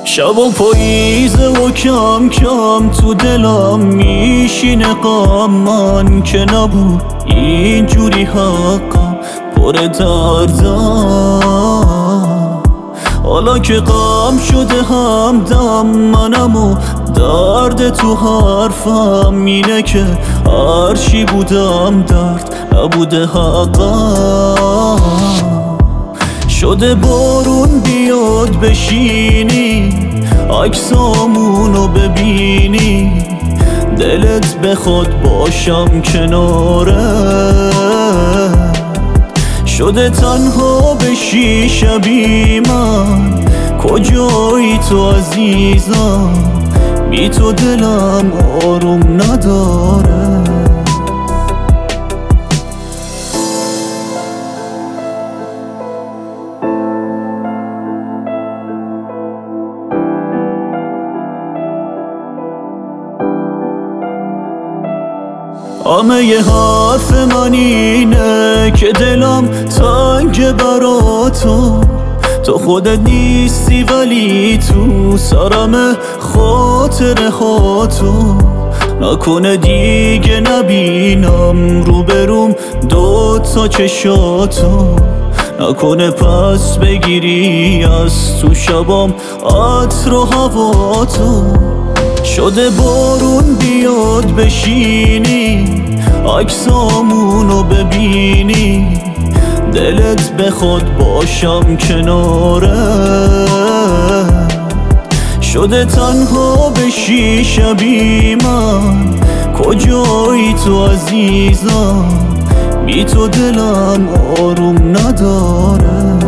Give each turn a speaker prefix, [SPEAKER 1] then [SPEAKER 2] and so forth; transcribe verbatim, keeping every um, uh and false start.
[SPEAKER 1] شب و پاییزه و کم کم تو دلم میشینه غم، من که نبود اینجوری حقم پر دردم. حالا که غم شده همدم منم و درد تو حرفم اینه که هرچی بودم درد نبوده حقم. شده بارون بیاد بشینی عکسامونو ببینی، دلت بخواد باشم کناره. شده تنها بشی شبی من، کجایی تو عزیزم؟ بی تو دلم آروم نداره. همه ی حرف من اینه که دلم تنگ برا تو، تو خودت نیستی ولی تو سرم خاطره ها تو. نکنه دیگه نبینم روبروم دو تا چشاتو، نکنه پس بگیری از تو شبام عطر و هوا تو. شده بارون بیاد بشینی عکسامونو ببینی، دلت بخواد باشم کناره. شده تنها بشی شبی من، کجایی تو عزیزم؟ بی تو دلم آروم نداره.